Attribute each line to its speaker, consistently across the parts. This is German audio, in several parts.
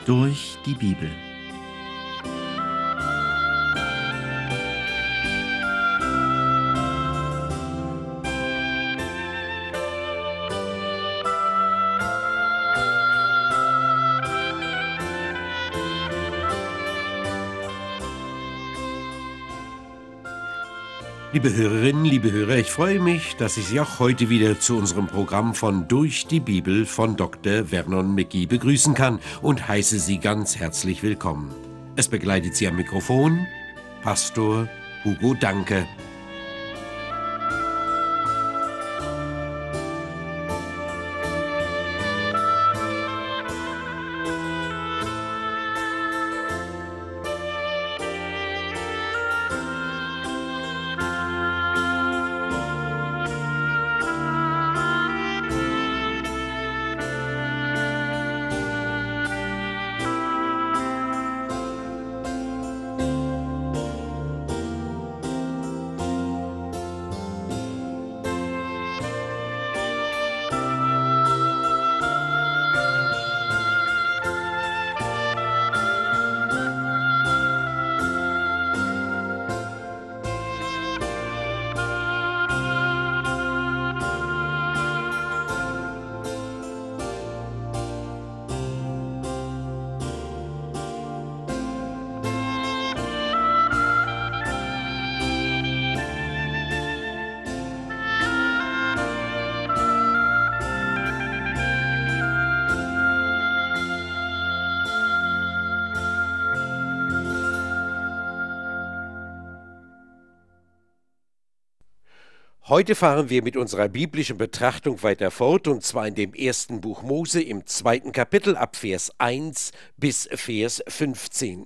Speaker 1: Durch die Bibel. Liebe Hörerinnen, liebe Hörer, ich freue mich, dass ich Sie auch heute wieder zu unserem Programm von Durch die Bibel von Dr. Vernon McGee begrüßen kann und heiße Sie ganz herzlich willkommen. Es begleitet Sie am Mikrofon Pastor Hugo Danke. Heute fahren wir mit unserer biblischen Betrachtung weiter fort, und zwar in dem ersten Buch Mose im 2. Kapitel ab Vers 1 bis Vers 15.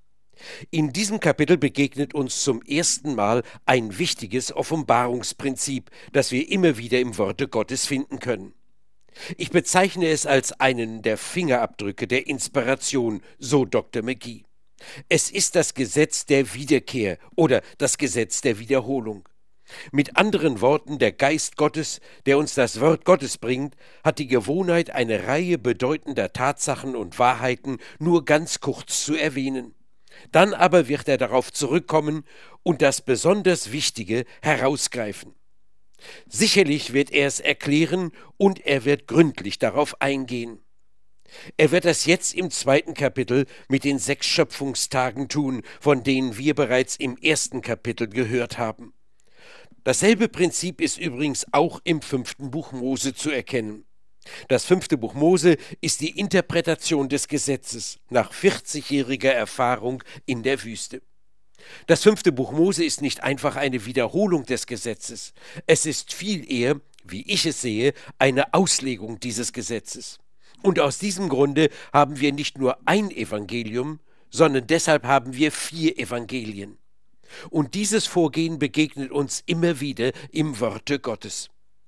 Speaker 1: In diesem Kapitel begegnet uns zum ersten Mal ein wichtiges Offenbarungsprinzip, das wir immer wieder im Worte Gottes finden können. Ich bezeichne es als einen der Fingerabdrücke der Inspiration, so Dr. McGee. Es ist das Gesetz der Wiederkehr oder das Gesetz der Wiederholung. Mit anderen Worten, der Geist Gottes, der uns das Wort Gottes bringt, hat die Gewohnheit, eine Reihe bedeutender Tatsachen und Wahrheiten nur ganz kurz zu erwähnen. Dann aber wird er darauf zurückkommen und das besonders Wichtige herausgreifen. Sicherlich wird er es erklären und er wird gründlich darauf eingehen. Er wird das jetzt im 2. Kapitel mit den 6 Schöpfungstagen tun, von denen wir bereits im 1. Kapitel gehört haben. Dasselbe Prinzip ist übrigens auch im 5. Buch Mose zu erkennen. Das 5. Buch Mose ist die Interpretation des Gesetzes nach 40-jähriger Erfahrung in der Wüste. Das 5. Buch Mose ist nicht einfach eine Wiederholung des Gesetzes. Es ist viel eher, wie ich es sehe, eine Auslegung dieses Gesetzes. Und aus diesem Grunde haben wir nicht nur ein Evangelium, sondern deshalb haben wir 4 Evangelien. Und dieses Vorgehen begegnet uns immer wieder im Worte Gottes.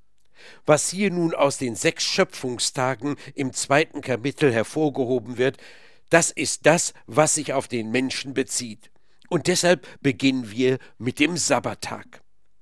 Speaker 1: Was hier nun aus den 6 Schöpfungstagen im 2. Kapitel hervorgehoben wird, das ist das, was sich auf den Menschen bezieht. Und deshalb beginnen wir mit dem Sabbattag.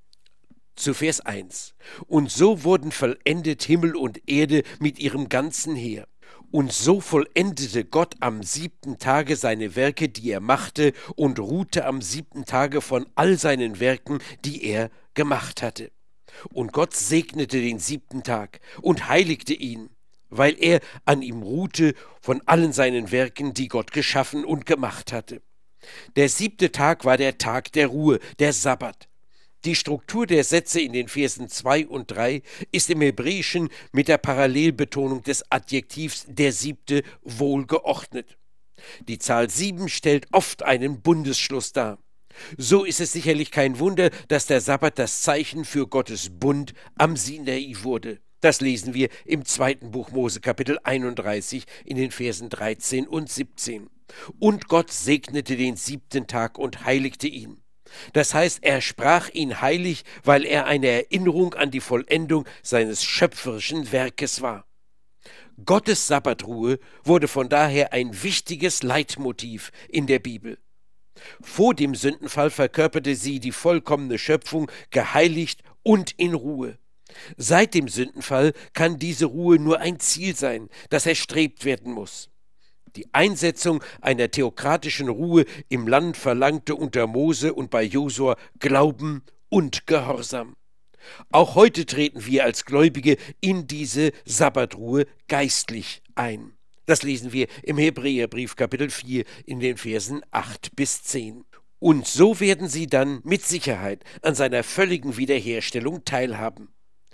Speaker 1: Zu Vers 1. Und so wurden vollendet Himmel und Erde mit ihrem ganzen Heer. Und so vollendete Gott am 7. Tage seine Werke, die er machte, und ruhte am 7. Tage von all seinen Werken, die er gemacht hatte. Und Gott segnete den 7. Tag und heiligte ihn, weil er an ihm ruhte von allen seinen Werken, die Gott geschaffen und gemacht hatte. Der 7. Tag war der Tag der Ruhe, der Sabbat. Die Struktur der Sätze in den Versen 2 und 3 ist im Hebräischen mit der Parallelbetonung des Adjektivs der 7. wohlgeordnet. Die Zahl 7 stellt oft einen Bundesschluss dar. So ist es sicherlich kein Wunder, dass der Sabbat das Zeichen für Gottes Bund am Sinai wurde. Das lesen wir im 2. Buch Mose, Kapitel 31, in den Versen 13 und 17. Und Gott segnete den 7. Tag und heiligte ihn. Das heißt, er sprach ihn heilig, weil er eine Erinnerung an die Vollendung seines schöpferischen Werkes war. Gottes Sabbatruhe wurde von daher ein wichtiges Leitmotiv in der Bibel. Vor dem Sündenfall verkörperte sie die vollkommene Schöpfung, geheiligt und in Ruhe. Seit dem Sündenfall kann diese Ruhe nur ein Ziel sein, das erstrebt werden muss. Die Einsetzung einer theokratischen Ruhe im Land verlangte unter Mose und bei Josua Glauben und Gehorsam. Auch heute treten wir als Gläubige in diese Sabbatruhe geistlich ein. Das lesen wir im Hebräerbrief Kapitel 4 in den Versen 8 bis 10. Und so werden sie dann mit Sicherheit an seiner völligen Wiederherstellung teilhaben.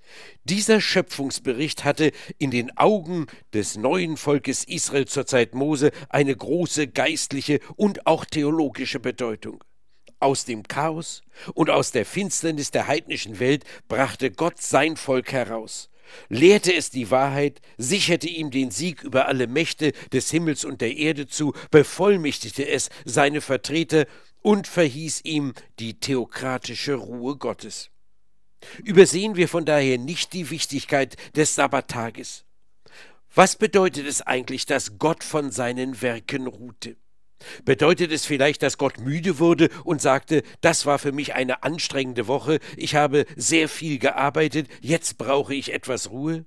Speaker 1: Dieser Schöpfungsbericht hatte in den Augen des neuen Volkes Israel zur Zeit Mose eine große geistliche und auch theologische Bedeutung. Aus dem Chaos und aus der Finsternis der heidnischen Welt brachte Gott sein Volk heraus, lehrte es die Wahrheit, sicherte ihm den Sieg über alle Mächte des Himmels und der Erde zu, bevollmächtigte es seine Vertreter und verhieß ihm die theokratische Ruhe Gottes. Übersehen wir von daher nicht die Wichtigkeit des Sabbattages. Was bedeutet es eigentlich, dass Gott von seinen Werken ruhte? Bedeutet es vielleicht, dass Gott müde wurde und sagte, das war für mich eine anstrengende Woche, ich habe sehr viel gearbeitet, jetzt brauche ich etwas Ruhe?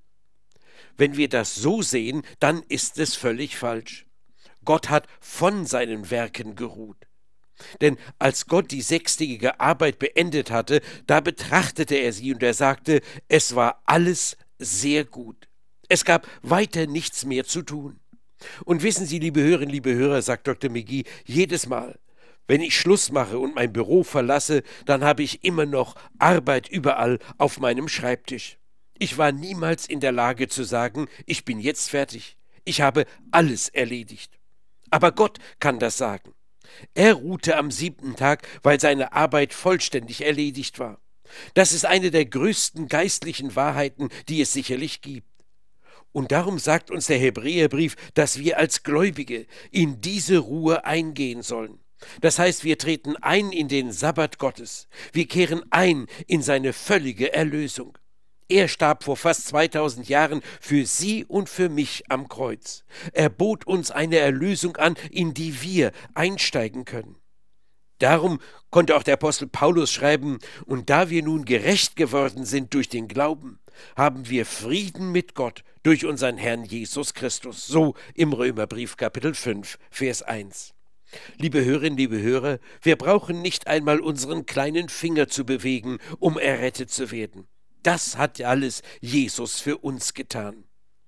Speaker 1: Wenn wir das so sehen, dann ist es völlig falsch. Gott hat von seinen Werken geruht. Denn als Gott die sechstägige Arbeit beendet hatte, da betrachtete er sie und er sagte, es war alles sehr gut. Es gab weiter nichts mehr zu tun. Und wissen Sie, liebe Hörerinnen, liebe Hörer, sagt Dr. McGee, jedes Mal, wenn ich Schluss mache und mein Büro verlasse, dann habe ich immer noch Arbeit überall auf meinem Schreibtisch. Ich war niemals in der Lage zu sagen, ich bin jetzt fertig. Ich habe alles erledigt. Aber Gott kann das sagen. Er ruhte am 7. Tag, weil seine Arbeit vollständig erledigt war. Das ist eine der größten geistlichen Wahrheiten, die es sicherlich gibt. Und darum sagt uns der Hebräerbrief, dass wir als Gläubige in diese Ruhe eingehen sollen. Das heißt, wir treten ein in den Sabbat Gottes. Wir kehren ein in seine völlige Erlösung. Er starb vor fast 2000 Jahren für Sie und für mich am Kreuz. Er bot uns eine Erlösung an, in die wir einsteigen können. Darum konnte auch der Apostel Paulus schreiben, und da wir nun gerecht geworden sind durch den Glauben, haben wir Frieden mit Gott durch unseren Herrn Jesus Christus. So im Römerbrief Kapitel 5, Vers 1. Liebe Hörerinnen, liebe Hörer, wir brauchen nicht einmal unseren kleinen Finger zu bewegen, um errettet zu werden. Das hat alles Jesus für uns getan.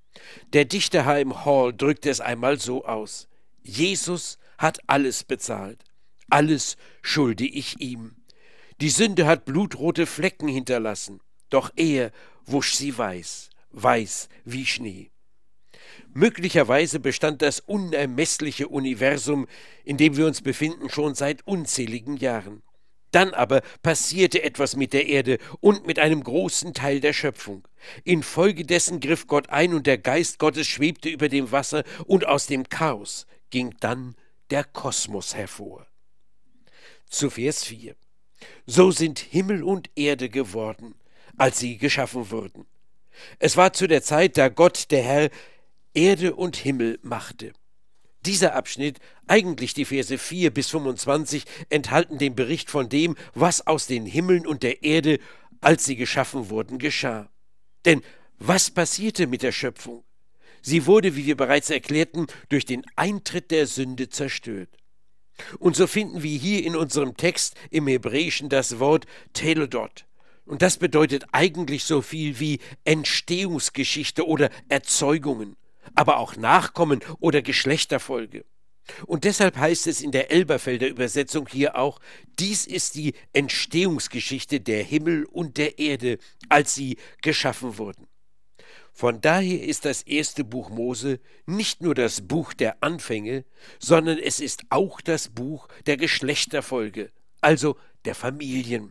Speaker 1: Der Dichter H.M. Hall drückte es einmal so aus: Jesus hat alles bezahlt. Alles schulde ich ihm. Die Sünde hat blutrote Flecken hinterlassen, doch er wusch sie weiß, weiß wie Schnee. Möglicherweise bestand das unermessliche Universum, in dem wir uns befinden, schon seit unzähligen Jahren. Dann aber passierte etwas mit der Erde und mit einem großen Teil der Schöpfung. Infolgedessen griff Gott ein und der Geist Gottes schwebte über dem Wasser und aus dem Chaos ging dann der Kosmos hervor. Zu Vers 4. So sind Himmel und Erde geworden, als sie geschaffen wurden. Es war zu der Zeit, da Gott, der Herr, Erde und Himmel machte. Dieser Abschnitt, eigentlich die Verse 4 bis 25, enthalten den Bericht von dem, was aus den Himmeln und der Erde, als sie geschaffen wurden, geschah. Denn was passierte mit der Schöpfung? Sie wurde, wie wir bereits erklärten, durch den Eintritt der Sünde zerstört. Und so finden wir hier in unserem Text im Hebräischen das Wort Teledot. Und das bedeutet eigentlich so viel wie Entstehungsgeschichte oder Erzeugungen, aber auch Nachkommen oder Geschlechterfolge. Und deshalb heißt es in der Elberfelder Übersetzung hier auch, dies ist die Entstehungsgeschichte der Himmel und der Erde, als sie geschaffen wurden. Von daher ist das erste Buch Mose nicht nur das Buch der Anfänge, sondern es ist auch das Buch der Geschlechterfolge, also der Familien.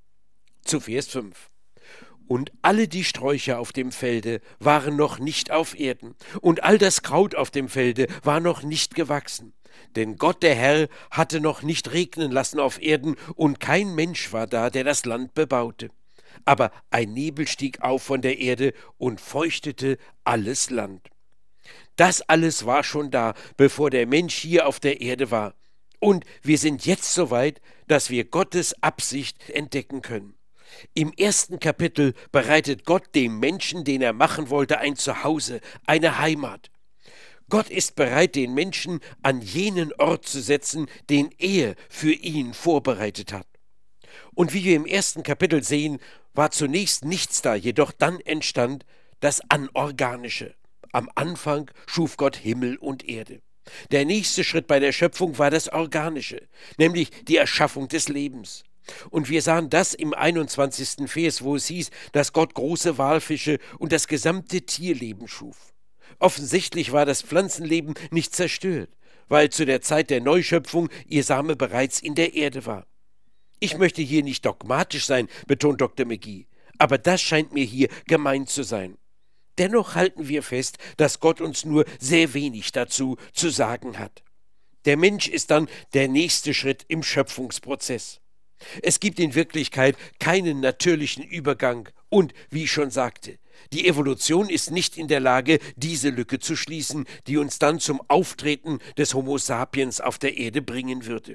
Speaker 1: Zu Vers 5. Und alle die Sträucher auf dem Felde waren noch nicht auf Erden, und all das Kraut auf dem Felde war noch nicht gewachsen. Denn Gott, der Herr, hatte noch nicht regnen lassen auf Erden, und kein Mensch war da, der das Land bebaute. Aber ein Nebel stieg auf von der Erde und feuchtete alles Land. Das alles war schon da, bevor der Mensch hier auf der Erde war. Und wir sind jetzt so weit, dass wir Gottes Absicht entdecken können. Im 1. Kapitel bereitet Gott dem Menschen, den er machen wollte, ein Zuhause, eine Heimat. Gott ist bereit, den Menschen an jenen Ort zu setzen, den er für ihn vorbereitet hat. Und wie wir im ersten Kapitel sehen, war zunächst nichts da, jedoch dann entstand das Anorganische. Am Anfang schuf Gott Himmel und Erde. Der nächste Schritt bei der Schöpfung war das Organische, nämlich die Erschaffung des Lebens. Und wir sahen das im 21. Vers, wo es hieß, dass Gott große Walfische und das gesamte Tierleben schuf. Offensichtlich war das Pflanzenleben nicht zerstört, weil zu der Zeit der Neuschöpfung ihr Same bereits in der Erde war. Ich möchte hier nicht dogmatisch sein, betont Dr. McGee, aber das scheint mir hier gemeint zu sein. Dennoch halten wir fest, dass Gott uns nur sehr wenig dazu zu sagen hat. Der Mensch ist dann der nächste Schritt im Schöpfungsprozess. Es gibt in Wirklichkeit keinen natürlichen Übergang und, wie ich schon sagte, die Evolution ist nicht in der Lage, diese Lücke zu schließen, die uns dann zum Auftreten des Homo sapiens auf der Erde bringen würde.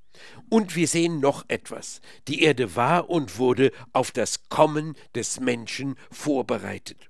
Speaker 1: Und wir sehen noch etwas. Die Erde war und wurde auf das Kommen des Menschen vorbereitet.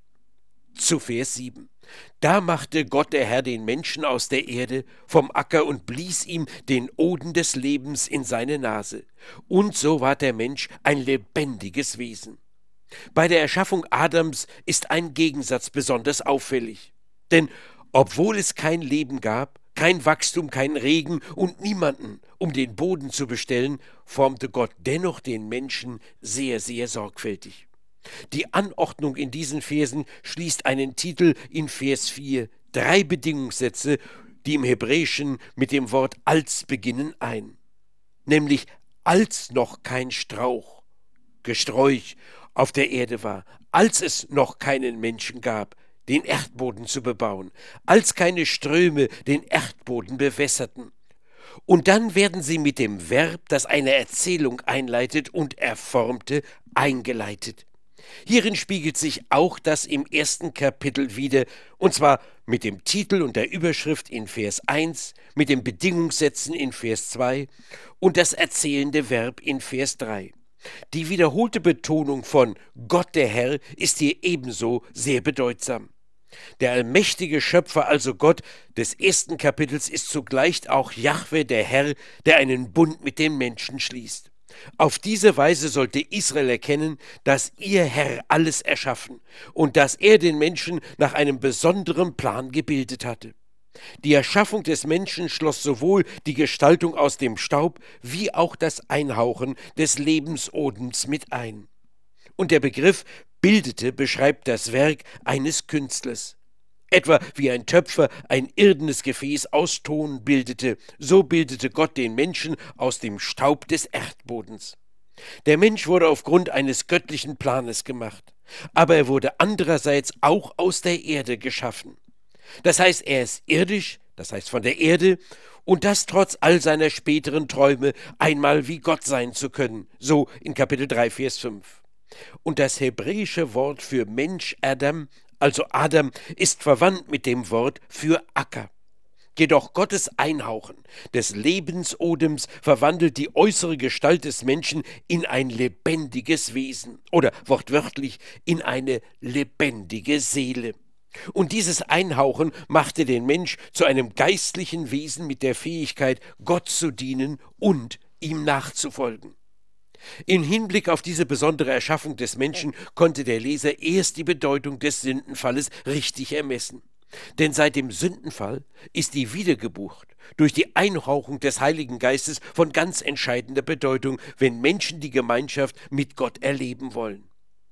Speaker 1: Zu Vers 7. Da machte Gott der Herr den Menschen aus der Erde vom Acker und blies ihm den Odem des Lebens in seine Nase. Und so ward der Mensch ein lebendiges Wesen. Bei der Erschaffung Adams ist ein Gegensatz besonders auffällig. Denn obwohl es kein Leben gab, kein Wachstum, kein Regen und niemanden, um den Boden zu bestellen, formte Gott dennoch den Menschen sehr, sehr sorgfältig. Die Anordnung in diesen Versen schließt einen Titel in Vers 4, 3 Bedingungssätze, die im Hebräischen mit dem Wort als beginnen ein. Nämlich als noch kein Strauch, Gesträuch auf der Erde war, als es noch keinen Menschen gab, den Erdboden zu bebauen, als keine Ströme den Erdboden bewässerten. Und dann werden sie mit dem Verb, das eine Erzählung einleitet und erformte, eingeleitet. Hierin spiegelt sich auch das im ersten Kapitel wider, und zwar mit dem Titel und der Überschrift in Vers 1, mit den Bedingungssätzen in Vers 2 und das erzählende Verb in Vers 3. Die wiederholte Betonung von Gott der Herr ist hier ebenso sehr bedeutsam. Der allmächtige Schöpfer, also Gott des ersten Kapitels, ist zugleich auch Jahwe der Herr, der einen Bund mit den Menschen schließt. Auf diese Weise sollte Israel erkennen, dass ihr Herr alles erschaffen und dass er den Menschen nach einem besonderen Plan gebildet hatte. Die Erschaffung des Menschen schloss sowohl die Gestaltung aus dem Staub wie auch das Einhauchen des Lebensodems mit ein. Und der Begriff bildete beschreibt das Werk eines Künstlers. Etwa wie ein Töpfer ein irdenes Gefäß aus Ton bildete, so bildete Gott den Menschen aus dem Staub des Erdbodens. Der Mensch wurde aufgrund eines göttlichen Planes gemacht, aber er wurde andererseits auch aus der Erde geschaffen. Das heißt, er ist irdisch, das heißt von der Erde, und das trotz all seiner späteren Träume, einmal wie Gott sein zu können, so in Kapitel 3, Vers 5. Und das hebräische Wort für Mensch, Adam, also Adam, ist verwandt mit dem Wort für Acker. Jedoch Gottes Einhauchen des Lebensodems verwandelt die äußere Gestalt des Menschen in ein lebendiges Wesen oder wortwörtlich in eine lebendige Seele. Und dieses Einhauchen machte den Mensch zu einem geistlichen Wesen mit der Fähigkeit, Gott zu dienen und ihm nachzufolgen. Im Hinblick auf diese besondere Erschaffung des Menschen konnte der Leser erst die Bedeutung des Sündenfalles richtig ermessen. Denn seit dem Sündenfall ist die Wiedergeburt durch die Einhauchung des Heiligen Geistes von ganz entscheidender Bedeutung, wenn Menschen die Gemeinschaft mit Gott erleben wollen.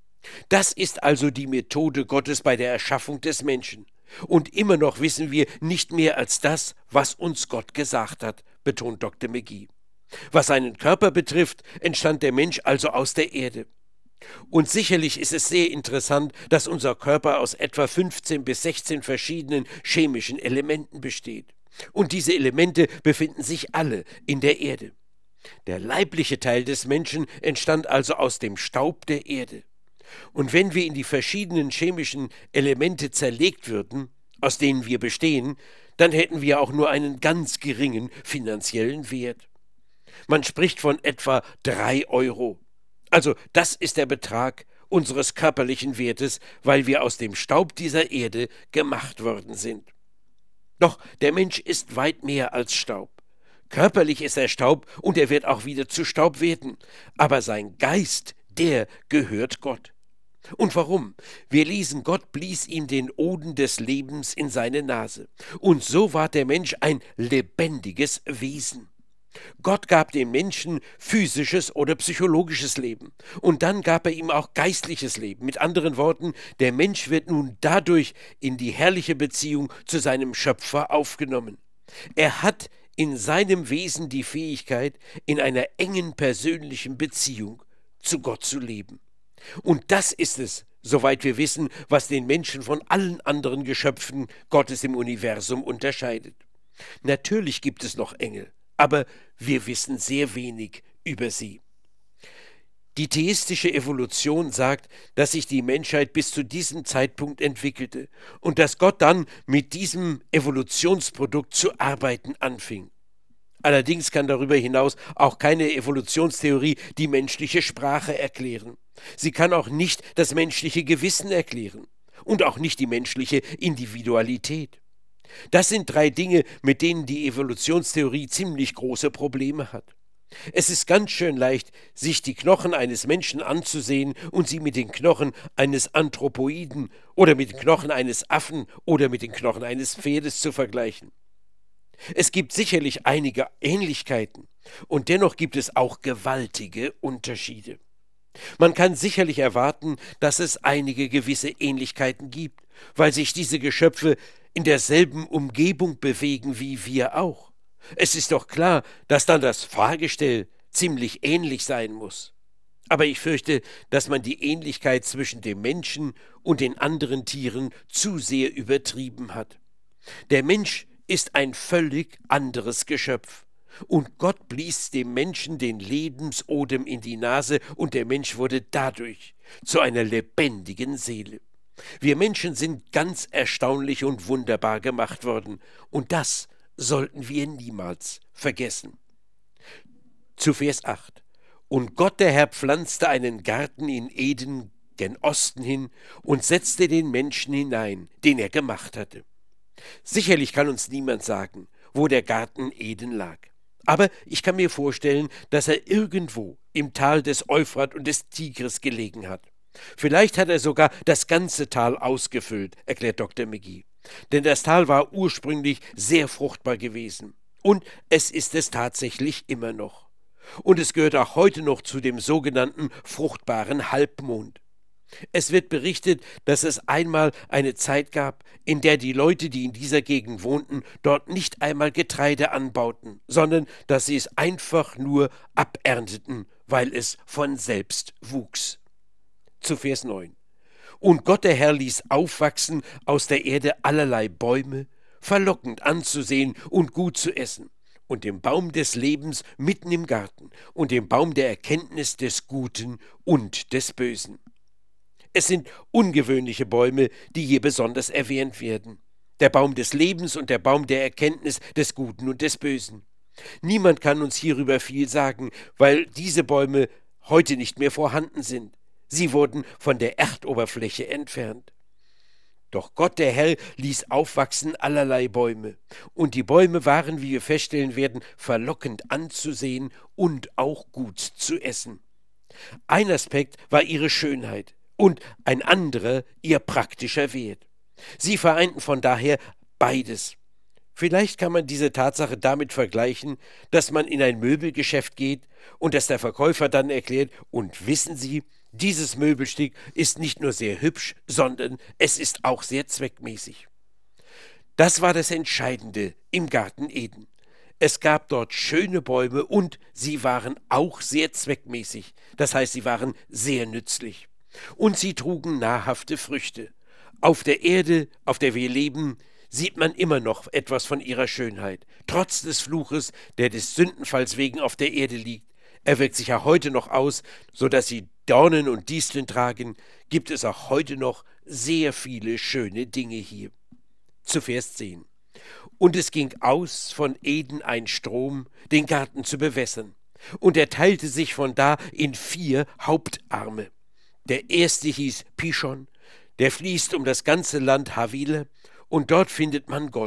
Speaker 1: Das ist also die Methode Gottes bei der Erschaffung des Menschen. Und immer noch wissen wir nicht mehr als das, was uns Gott gesagt hat, betont Dr. McGee. Was seinen Körper betrifft, entstand der Mensch also aus der Erde. Und sicherlich ist es sehr interessant, dass unser Körper aus etwa 15 bis 16 verschiedenen chemischen Elementen besteht. Und diese Elemente befinden sich alle in der Erde. Der leibliche Teil des Menschen entstand also aus dem Staub der Erde. Und wenn wir in die verschiedenen chemischen Elemente zerlegt würden, aus denen wir bestehen, dann hätten wir auch nur einen ganz geringen finanziellen Wert. Man spricht von etwa 3 Euro. Also das ist der Betrag unseres körperlichen Wertes, weil wir aus dem Staub dieser Erde gemacht worden sind. Doch der Mensch ist weit mehr als Staub. Körperlich ist er Staub und er wird auch wieder zu Staub werden. Aber sein Geist, der gehört Gott. Und warum? Wir lesen, Gott blies ihm den Odem des Lebens in seine Nase. Und so war der Mensch ein lebendiges Wesen. Gott gab dem Menschen physisches oder psychologisches Leben. Und dann gab er ihm auch geistliches Leben. Mit anderen Worten, der Mensch wird nun dadurch in die herrliche Beziehung zu seinem Schöpfer aufgenommen. Er hat in seinem Wesen die Fähigkeit, in einer engen persönlichen Beziehung zu Gott zu leben. Und das ist es, soweit wir wissen, was den Menschen von allen anderen Geschöpfen Gottes im Universum unterscheidet. Natürlich gibt es noch Engel, aber wir wissen sehr wenig über sie. Die theistische Evolution sagt, dass sich die Menschheit bis zu diesem Zeitpunkt entwickelte und dass Gott dann mit diesem Evolutionsprodukt zu arbeiten anfing. Allerdings kann darüber hinaus auch keine Evolutionstheorie die menschliche Sprache erklären. Sie kann auch nicht das menschliche Gewissen erklären und auch nicht die menschliche Individualität. Das sind 3 Dinge, mit denen die Evolutionstheorie ziemlich große Probleme hat. Es ist ganz schön leicht, sich die Knochen eines Menschen anzusehen und sie mit den Knochen eines Anthropoiden oder mit den Knochen eines Affen oder mit den Knochen eines Pferdes zu vergleichen. Es gibt sicherlich einige Ähnlichkeiten und dennoch gibt es auch gewaltige Unterschiede. Man kann sicherlich erwarten, dass es einige gewisse Ähnlichkeiten gibt, weil sich diese Geschöpfe in derselben Umgebung bewegen wie wir auch. Es ist doch klar, dass dann das Fahrgestell ziemlich ähnlich sein muss. Aber ich fürchte, dass man die Ähnlichkeit zwischen dem Menschen und den anderen Tieren zu sehr übertrieben hat. Der Mensch ist ein völlig anderes Geschöpf. Und Gott blies dem Menschen den Lebensodem in die Nase und der Mensch wurde dadurch zu einer lebendigen Seele. Wir Menschen sind ganz erstaunlich und wunderbar gemacht worden und das sollten wir niemals vergessen. Zu Vers 8. Und Gott der Herr pflanzte einen Garten in Eden gen Osten hin und setzte den Menschen hinein, den er gemacht hatte. Sicherlich kann uns niemand sagen, wo der Garten Eden lag. Aber ich kann mir vorstellen, dass er irgendwo im Tal des Euphrat und des Tigris gelegen hat. Vielleicht hat er sogar das ganze Tal ausgefüllt, erklärt Dr. McGee. Denn das Tal war ursprünglich sehr fruchtbar gewesen. Und es ist es tatsächlich immer noch. Und es gehört auch heute noch zu dem sogenannten fruchtbaren Halbmond. Es wird berichtet, dass es einmal eine Zeit gab, in der die Leute, die in dieser Gegend wohnten, dort nicht einmal Getreide anbauten, sondern dass sie es einfach nur abernteten, weil es von selbst wuchs. Zu Vers 9. Und Gott der Herr ließ aufwachsen aus der Erde allerlei Bäume, verlockend anzusehen und gut zu essen, und den Baum des Lebens mitten im Garten und den Baum der Erkenntnis des Guten und des Bösen. Es sind ungewöhnliche Bäume, die hier besonders erwähnt werden. Der Baum des Lebens und der Baum der Erkenntnis des Guten und des Bösen. Niemand kann uns hierüber viel sagen, weil diese Bäume heute nicht mehr vorhanden sind. Sie wurden von der Erdoberfläche entfernt. Doch Gott der Herr ließ aufwachsen allerlei Bäume. Und die Bäume waren, wie wir feststellen werden, verlockend anzusehen und auch gut zu essen. Ein Aspekt war ihre Schönheit. Und ein anderer ihr praktischer Wert. Sie vereinten von daher beides. Vielleicht kann man diese Tatsache damit vergleichen, dass man in ein Möbelgeschäft geht und dass der Verkäufer dann erklärt, und wissen Sie, dieses Möbelstück ist nicht nur sehr hübsch, sondern es ist auch sehr zweckmäßig. Das war das Entscheidende im Garten Eden. Es gab dort schöne Bäume und sie waren auch sehr zweckmäßig, das heißt, sie waren sehr nützlich. Und sie trugen nahrhafte Früchte. Auf der Erde, auf der wir leben, sieht man immer noch etwas von ihrer Schönheit. Trotz des Fluches, der des Sündenfalls wegen auf der Erde liegt. Er wirkt sich ja heute noch aus, so dass sie Dornen und Disteln tragen, gibt es auch heute noch sehr viele schöne Dinge hier. Zu Vers 10. Und es ging aus von Eden ein Strom, den Garten zu bewässern. Und er teilte sich von da in 4 Hauptarme. Der erste hieß Pishon, der fließt um das ganze Land Havila, und dort findet man Gold.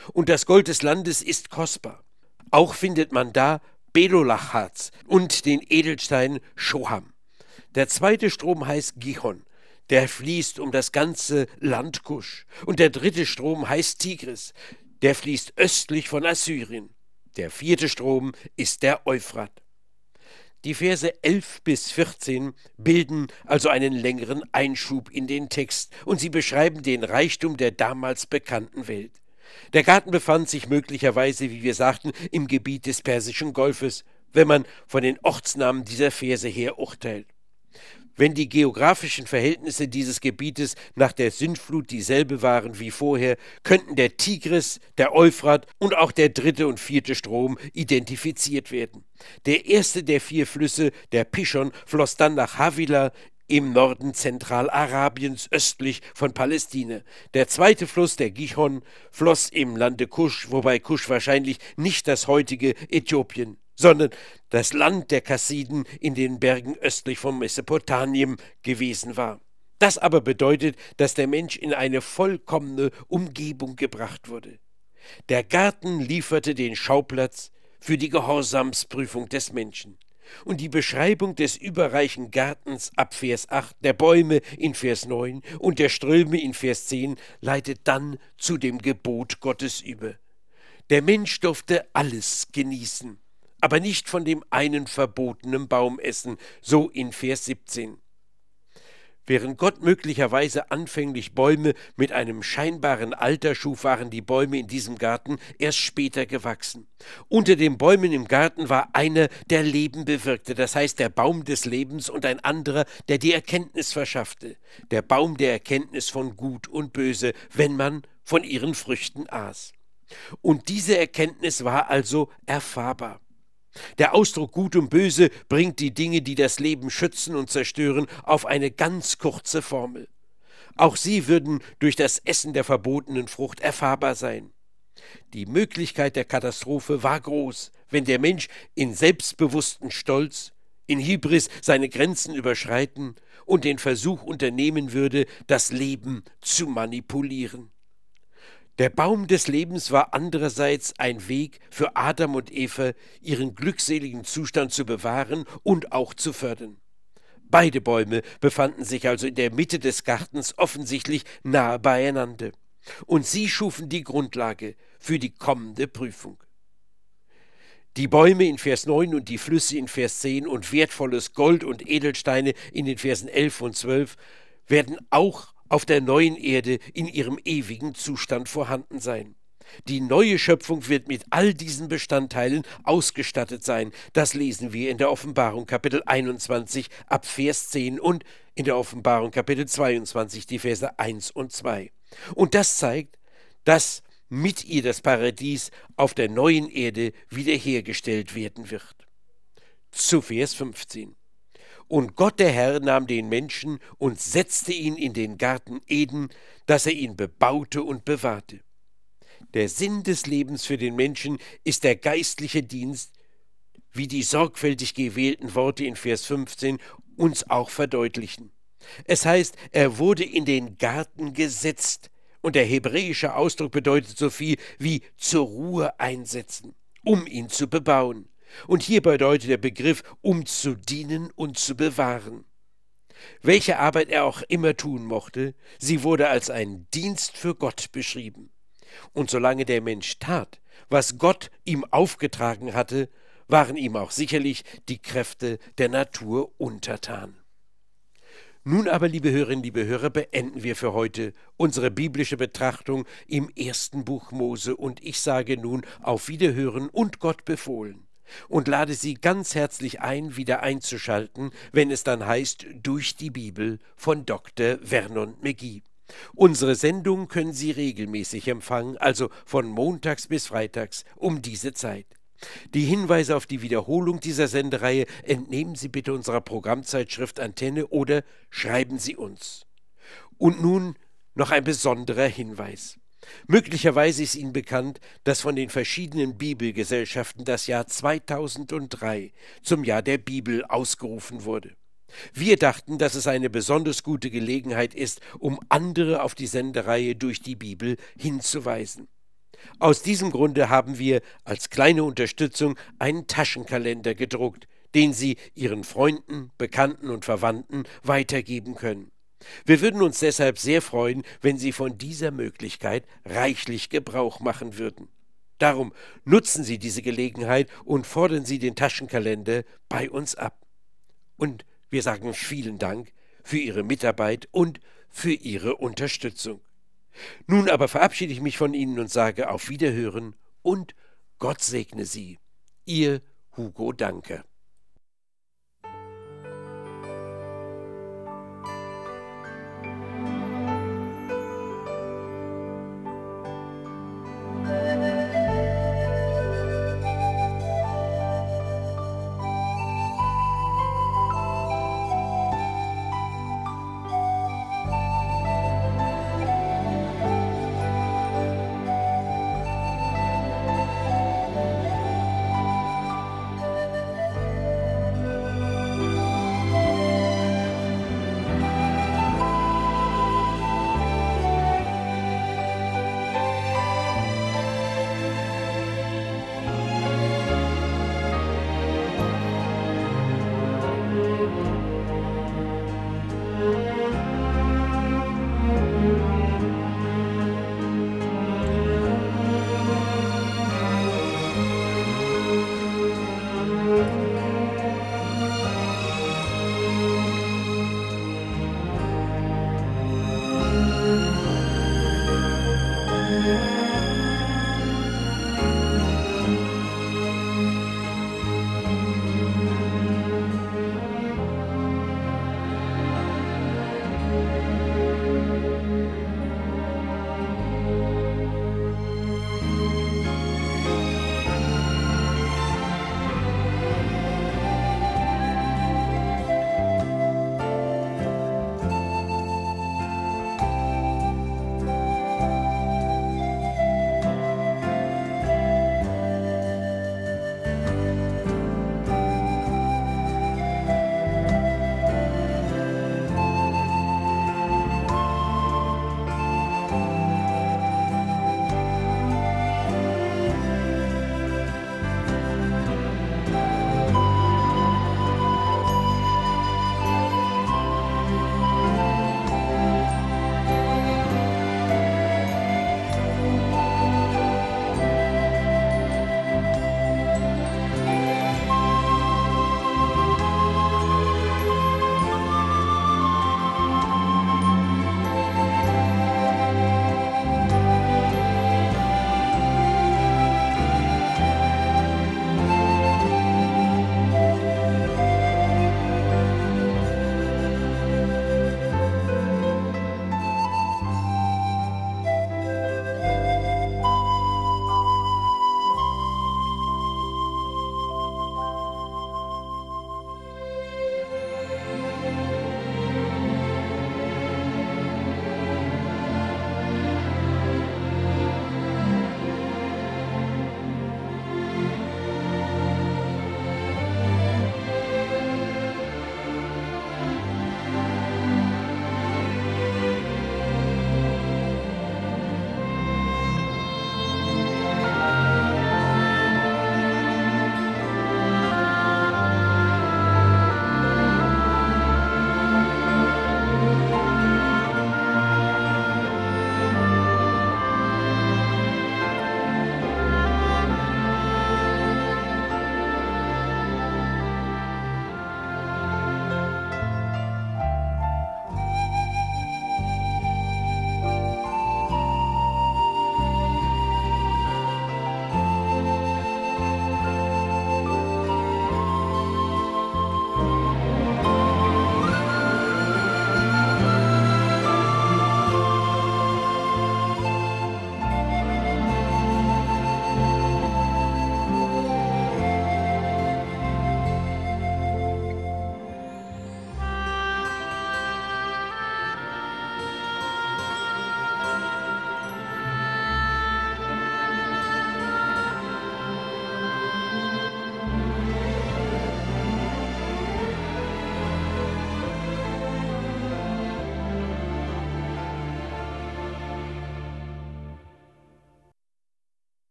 Speaker 1: und das Gold des Landes ist kostbar. Auch findet man da Bedolachharz und den Edelstein Shoham. Der zweite Strom heißt Gihon, der fließt um das ganze Land Kusch. Und der dritte Strom heißt Tigris, der fließt östlich von Assyrien. Der vierte Strom ist der Euphrat. Die Verse 11 bis 14 bilden also einen längeren Einschub in den Text und sie beschreiben den Reichtum der damals bekannten Welt. Der Garten befand sich möglicherweise, wie wir sagten, im Gebiet des Persischen Golfes, wenn man von den Ortsnamen dieser Verse her urteilt. Wenn die geografischen Verhältnisse dieses Gebietes nach der Sintflut dieselbe waren wie vorher, könnten der Tigris, der Euphrat und auch der dritte und vierte Strom identifiziert werden. Der erste der vier Flüsse, der Pishon, floss dann nach Havila im Norden Zentralarabiens östlich von Palästina. Der zweite Fluss, der Gihon, floss im Lande Kusch, wobei Kusch wahrscheinlich nicht das heutige Äthiopien, sondern das Land der Kassiden in den Bergen östlich von Mesopotamien gewesen war. Das aber bedeutet, dass der Mensch in eine vollkommene Umgebung gebracht wurde. Der Garten lieferte den Schauplatz für die Gehorsamsprüfung des Menschen. Und die Beschreibung des überreichen Gartens ab Vers 8, der Bäume in Vers 9 und der Ströme in Vers 10 leitet dann zu dem Gebot Gottes über. Der Mensch durfte alles genießen, aber nicht von dem einen verbotenen Baum essen, so in Vers 17. Während Gott möglicherweise anfänglich Bäume mit einem scheinbaren Alter schuf, waren die Bäume in diesem Garten erst später gewachsen. Unter den Bäumen im Garten war einer, der Leben bewirkte, das heißt der Baum des Lebens, und ein anderer, der die Erkenntnis verschaffte, der Baum der Erkenntnis von Gut und Böse, wenn man von ihren Früchten aß. Und diese Erkenntnis war also erfahrbar. Der Ausdruck Gut und Böse bringt die Dinge, die das Leben schützen und zerstören, auf eine ganz kurze Formel. Auch sie würden durch das Essen der verbotenen Frucht erfahrbar sein. Die Möglichkeit der Katastrophe war groß, wenn der Mensch in selbstbewusstem Stolz, in Hybris seine Grenzen überschreiten und den Versuch unternehmen würde, das Leben zu manipulieren. Der Baum des Lebens war andererseits ein Weg für Adam und Eva, ihren glückseligen Zustand zu bewahren und auch zu fördern. Beide Bäume befanden sich also in der Mitte des Gartens offensichtlich nahe beieinander. Und sie schufen die Grundlage für die kommende Prüfung. Die Bäume in Vers 9 und die Flüsse in Vers 10 und wertvolles Gold und Edelsteine in den Versen 11 und 12 werden auch auf der neuen Erde in ihrem ewigen Zustand vorhanden sein. Die neue Schöpfung wird mit all diesen Bestandteilen ausgestattet sein. Das lesen wir in der Offenbarung Kapitel 21 ab Vers 10 und in der Offenbarung Kapitel 22 die Verse 1 und 2. Und das zeigt, dass mit ihr das Paradies auf der neuen Erde wiederhergestellt werden wird. Zu Vers 15. Und Gott der Herr nahm den Menschen und setzte ihn in den Garten Eden, dass er ihn bebaute und bewahrte. Der Sinn des Lebens für den Menschen ist der geistliche Dienst, wie die sorgfältig gewählten Worte in Vers 15 uns auch verdeutlichen. Es heißt, er wurde in den Garten gesetzt, und der hebräische Ausdruck bedeutet so viel wie zur Ruhe einsetzen, um ihn zu bebauen. Und hier bedeutet der Begriff, um zu dienen und zu bewahren. Welche Arbeit er auch immer tun mochte, sie wurde als ein Dienst für Gott beschrieben. Und solange der Mensch tat, was Gott ihm aufgetragen hatte, waren ihm auch sicherlich die Kräfte der Natur untertan. Nun aber, liebe Hörerinnen, liebe Hörer, beenden wir für heute unsere biblische Betrachtung im ersten Buch Mose, und ich sage nun auf Wiederhören und Gott befohlen und lade Sie ganz herzlich ein, wieder einzuschalten, wenn es dann heißt Durch die Bibel von Dr. Vernon McGee. Unsere Sendung können Sie regelmäßig empfangen, also von montags bis freitags um diese Zeit. Die Hinweise auf die Wiederholung dieser Sendereihe entnehmen Sie bitte unserer Programmzeitschrift Antenne oder schreiben Sie uns. Und nun noch ein besonderer Hinweis. Möglicherweise ist Ihnen bekannt, dass von den verschiedenen Bibelgesellschaften das Jahr 2003 zum Jahr der Bibel ausgerufen wurde. Wir dachten, dass es eine besonders gute Gelegenheit ist, um andere auf die Sendereihe Durch die Bibel hinzuweisen. Aus diesem Grunde haben wir als kleine Unterstützung einen Taschenkalender gedruckt, den Sie Ihren Freunden, Bekannten und Verwandten weitergeben können. Wir würden uns deshalb sehr freuen, wenn Sie von dieser Möglichkeit reichlich Gebrauch machen würden. Darum nutzen Sie diese Gelegenheit und fordern Sie den Taschenkalender bei uns ab. Und wir sagen vielen Dank für Ihre Mitarbeit und für Ihre Unterstützung. Nun aber verabschiede ich mich von Ihnen und sage auf Wiederhören und Gott segne Sie. Ihr Hugo Danke.